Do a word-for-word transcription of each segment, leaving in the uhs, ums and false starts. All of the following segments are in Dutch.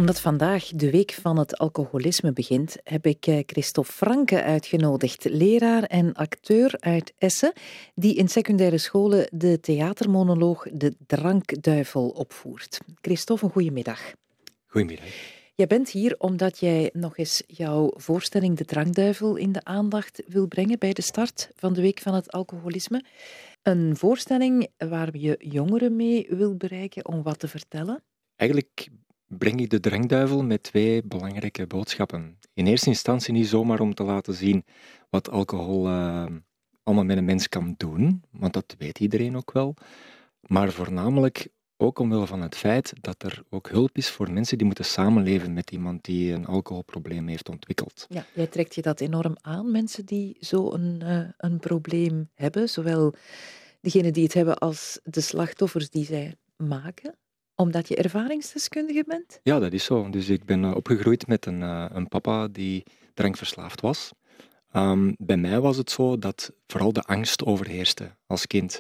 Omdat vandaag de week van het alcoholisme begint, heb ik Christophe Franke uitgenodigd, leraar en acteur uit Essen, die in secundaire scholen de theatermonoloog De Drankduivel opvoert. Christophe, een goedemiddag. Goedemiddag. Jij bent hier omdat jij nog eens jouw voorstelling De Drankduivel in de aandacht wil brengen bij de start van de week van het alcoholisme. Een voorstelling waar je jongeren mee wil bereiken om wat te vertellen. Eigenlijk breng ik de drankduivel met twee belangrijke boodschappen. In eerste instantie niet zomaar om te laten zien wat alcohol uh, allemaal met een mens kan doen, want dat weet iedereen ook wel. Maar voornamelijk ook omwille van het feit dat er ook hulp is voor mensen die moeten samenleven met iemand die een alcoholprobleem heeft ontwikkeld. Ja, jij trekt je dat enorm aan, mensen die zo een, uh, een probleem hebben, zowel degenen die het hebben als de slachtoffers die zij maken, omdat je ervaringsdeskundige bent? Ja, dat is zo. Dus ik ben uh, opgegroeid met een, uh, een papa die drankverslaafd was. Um, bij mij was het zo dat vooral de angst overheerste als kind.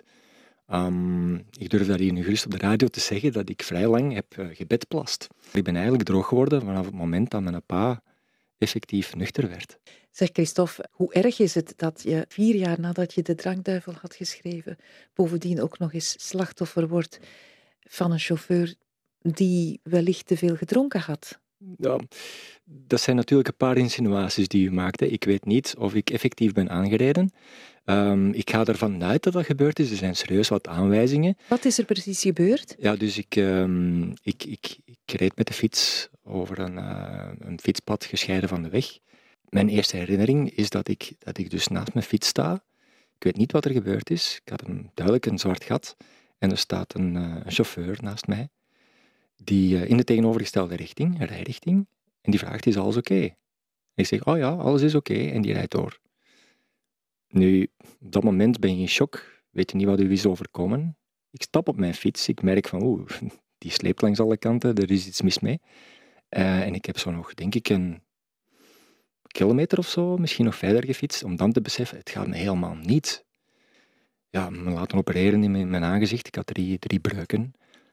Um, ik durf dat hier nu gerust op de radio te zeggen, dat ik vrij lang heb uh, gebedplast. Ik ben eigenlijk droog geworden vanaf het moment dat mijn pa effectief nuchter werd. Zeg Christophe, hoe erg is het dat je vier jaar nadat je De Drankduivel had geschreven, bovendien ook nog eens slachtoffer wordt van een chauffeur die wellicht te veel gedronken had? Ja, dat zijn natuurlijk een paar insinuaties die u maakte. Ik weet niet of ik effectief ben aangereden. Um, ik ga ervan uit dat dat gebeurd is. Er zijn serieus wat aanwijzingen. Wat is er precies gebeurd? Ja, dus ik, um, ik, ik, ik reed met de fiets over een, uh, een fietspad gescheiden van de weg. Mijn eerste herinnering is dat ik, dat ik dus naast mijn fiets sta. Ik weet niet wat er gebeurd is. Ik had een, duidelijk een zwart gat. En er staat een, uh, een chauffeur naast mij, die uh, in de tegenovergestelde richting, een rijrichting, en die vraagt, is alles oké? Okay? En ik zeg, oh ja, alles is oké, okay, en die rijdt door. Nu, op dat moment ben je in shock, weet je niet wat u is overkomen. Ik stap op mijn fiets, ik merk van, oeh, die sleept langs alle kanten, er is iets mis mee. Uh, en ik heb zo nog, denk ik, een kilometer of zo, misschien nog verder gefietst, om dan te beseffen, het gaat me helemaal niet. Ja, me laten opereren in mijn, mijn aangezicht, ik had drie, drie breuken.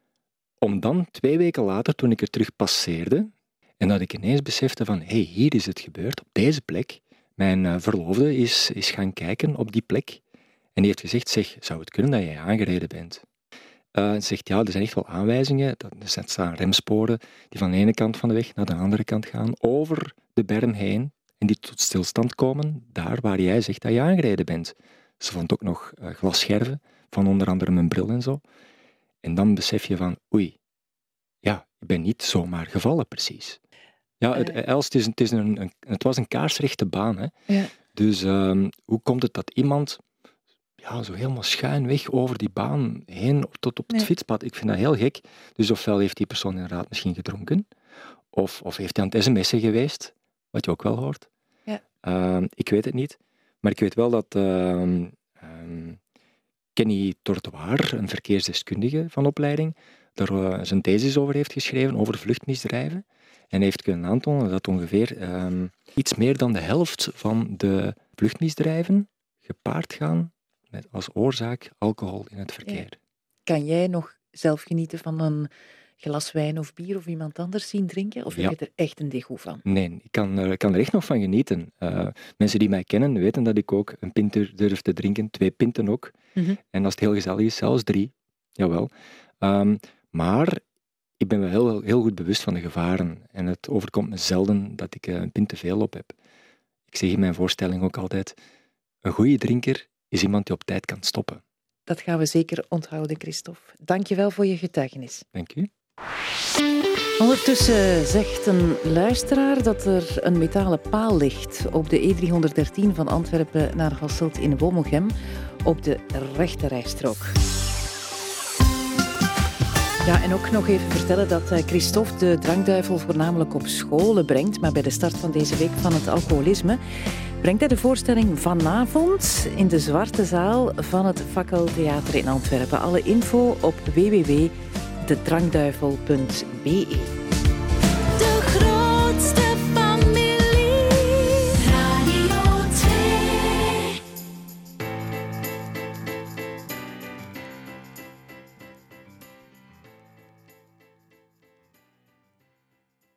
Om dan twee weken later, toen ik er terug passeerde, en dat ik ineens besefte van, hé, hey, hier is het gebeurd, op deze plek. Mijn uh, verloofde is, is gaan kijken op die plek. En die heeft gezegd, zeg, zou het kunnen dat jij aangereden bent? Uh, en zegt, ja, er zijn echt wel aanwijzingen. Er staan remsporen die van de ene kant van de weg naar de andere kant gaan, over de berm heen, en die tot stilstand komen, daar waar jij zegt dat je aangereden bent. Ze vond ook nog uh, glasscherven, van onder andere mijn bril en zo. En dan besef je van, oei, ja, ik ben niet zomaar gevallen precies. Ja, het, Els, het, is, het, is een, een, het was een kaarsrechte baan. Hè. Ja. Dus um, hoe komt het dat iemand ja, zo helemaal schuin over die baan heen tot op het ja. fietspad? Ik vind dat heel gek. Dus ofwel heeft die persoon inderdaad misschien gedronken, of, of heeft hij aan het sms'en geweest, wat je ook wel hoort. Ja. Uh, ik weet het niet. Maar ik weet wel dat uh, um, Kenny Tortoir, een verkeersdeskundige van opleiding, daar uh, zijn thesis over heeft geschreven, over vluchtmisdrijven. En heeft kunnen aantonen dat ongeveer um, iets meer dan de helft van de vluchtmisdrijven gepaard gaan met als oorzaak alcohol in het verkeer. Ja. Kan jij nog zelf genieten van een glas wijn of bier of iemand anders zien drinken? Of ja. heb je er echt een degoe van? Nee, ik kan, uh, kan er echt nog van genieten. Uh, mensen die mij kennen weten dat ik ook een pint durf te drinken, twee pinten ook. Mm-hmm. En als het heel gezellig is, zelfs drie. Jawel. Um, maar ik ben me heel, heel goed bewust van de gevaren. En het overkomt me zelden dat ik een pint te veel op heb. Ik zeg in mijn voorstelling ook altijd, een goede drinker is iemand die op tijd kan stoppen. Dat gaan we zeker onthouden, Christophe. Dank je wel voor je getuigenis. Dank u. Ondertussen zegt een luisteraar dat er een metalen paal ligt op de E driehonderddertien van Antwerpen naar Hasselt in Wommelgem op de rechte rijstrook. Ja, en ook nog even vertellen dat Christophe de Drankduivel voornamelijk op scholen brengt, maar bij de start van deze week van het alcoholisme brengt hij de voorstelling vanavond in de Zwarte Zaal van het Fakkeltheater in Antwerpen. Alle info op w w w punt de drankduivel punt b e.